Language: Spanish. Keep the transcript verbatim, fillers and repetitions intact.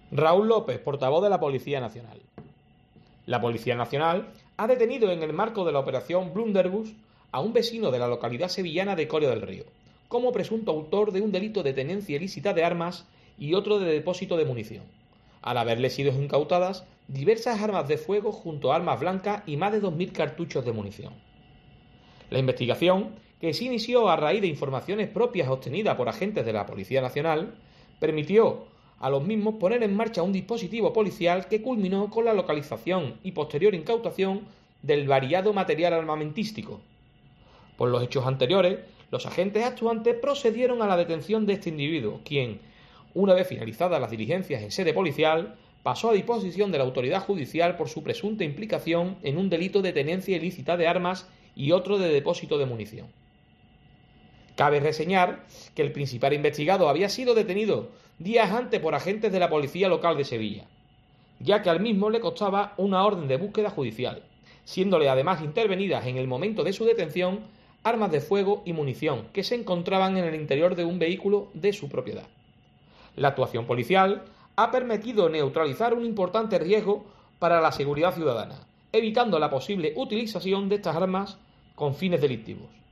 Raúl López, portavoz de la Policía Nacional. La Policía Nacional ha detenido en el marco de la operación Blunderbuss a un vecino de la localidad sevillana de Coria del Río, como presunto autor de un delito de tenencia ilícita de armas y otro de depósito de munición, al haberle sido incautadas diversas armas de fuego junto a armas blancas y más de dos mil cartuchos de munición. La investigación, que se inició a raíz de informaciones propias obtenidas por agentes de la Policía Nacional, permitió a los mismos poner en marcha un dispositivo policial que culminó con la localización y posterior incautación del variado material armamentístico. Por los hechos anteriores, los agentes actuantes procedieron a la detención de este individuo, quien, una vez finalizadas las diligencias en sede policial, pasó a disposición de la autoridad judicial por su presunta implicación en un delito de tenencia ilícita de armas y otro de depósito de munición. Cabe reseñar que el principal investigado había sido detenido días antes por agentes de la Policía Local de Sevilla, ya que al mismo le costaba una orden de búsqueda judicial, siéndole además intervenidas en el momento de su detención armas de fuego y munición que se encontraban en el interior de un vehículo de su propiedad. La actuación policial ha permitido neutralizar un importante riesgo para la seguridad ciudadana, evitando la posible utilización de estas armas con fines delictivos.